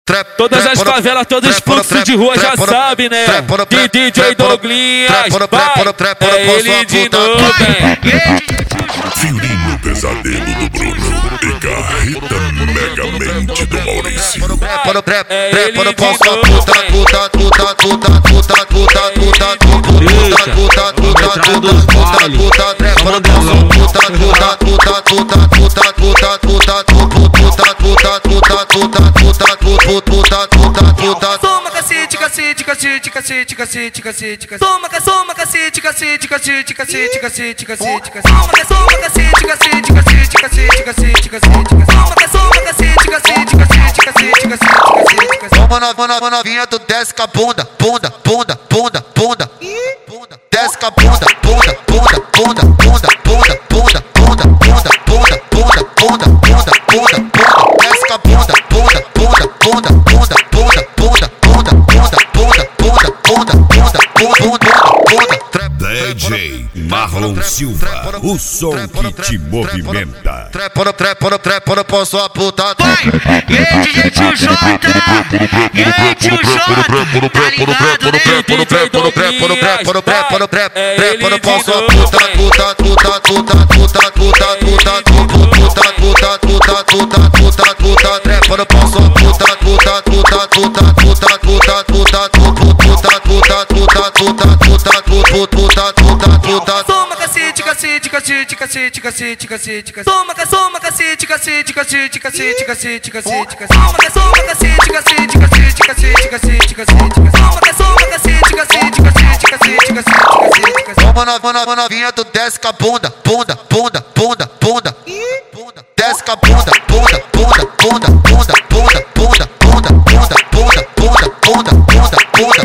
Todas as favelas, todos os fluxos de rua já sabem, né? DJ Douglas, vai, é ele de novo, Fiorino Pesadelo do Bruno e Carreta Megamente do Maurício. É ele de novo, Toma cacete, cacete, cacete, cacete, cacete, cacete, cacete. Toma cacete, cacete, cacete, cacete, cacete, cacete, cacete. Toma cacete, cacete, cacete, cacete, cacete, cacete. Toma cacete, cacete, cacete, cacete, cacete, cacete. Vamos novinha, tu desce com a bunda, bunda, bunda, bunda, bunda. Desce com a bunda, bunda, bunda, bunda, bunda, bunda, bunda, bunda, bunda, bunda, bunda, bunda, bunda, bunda, bunda. Desce com a bunda, bunda, bunda, bunda, bunda, bunda, bunda, bunda, bunda, bunda, bunda, bunda, bunda, bunda, bunda. DJ Marlon Silva, o som que te movimenta. Trepa, posso apontar. E aí, DJ Tio Jota? E aí, Tio Jota? Tá ligado, né? Posso apontar, Toma cacete, cacete, cacete, cacete, cacete, cacete, cacete. Toma cacete, cacete, cacete, cacete, cacete, cacete, cacete. Toma cacete, cacete, cacete, cacete, cacete, cacete. Toma cacete, cacete, cacete, cacete, cacete, cacete. Vamos novinha, tu desce com a bunda, bunda, bunda, bunda, bunda. Desce com a bunda, bunda, bunda, bunda, bunda, bunda, bunda, bunda, bunda, bunda, bunda, bunda, bunda, bunda.